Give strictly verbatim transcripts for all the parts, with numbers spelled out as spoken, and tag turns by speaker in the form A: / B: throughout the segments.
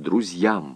A: друзьям.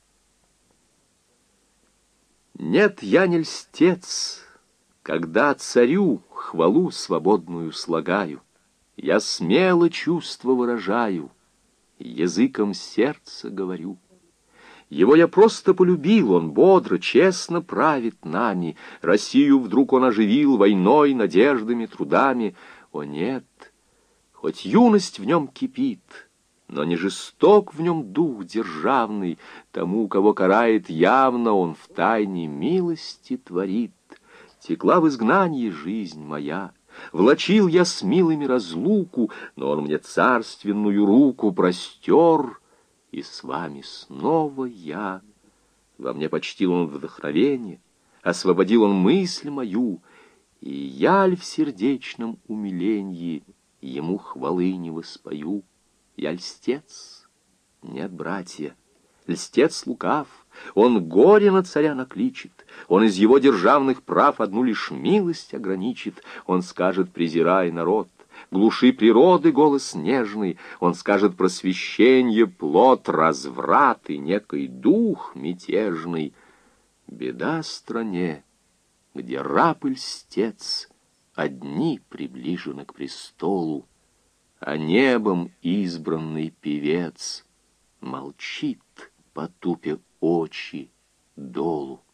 A: Нет, я не льстец, когда царю хвалу свободную слагаю. Я смело чувства выражаю, языком сердца говорю. Его я просто полюбил, он бодро, честно правит нами. Россию вдруг он оживил войной, надеждами, трудами. О нет, хоть юность в нем кипит, но не жесток в нем дух державный. Тому, кого карает явно, он в тайне милости творит. Текла в изгнании жизнь моя, влачил я с милыми разлуку, но он мне царственную руку простер, и с вами снова я. Во мне почтил он вдохновение, освободил он мысль мою, и я ль в сердечном умиленье ему хвалы не воспою. Я льстец? Нет, братья, льстец лукав. Он горе на царя накличет, он из его державных прав одну лишь милость ограничит. Он скажет: презирай народ, глуши природы голос нежный. Он скажет: просвещенье, плод, разврат и некий дух мятежный. Беда стране, где раб и льстец одни приближены к престолу, а небом избранный певец молчит, потупя очи долу.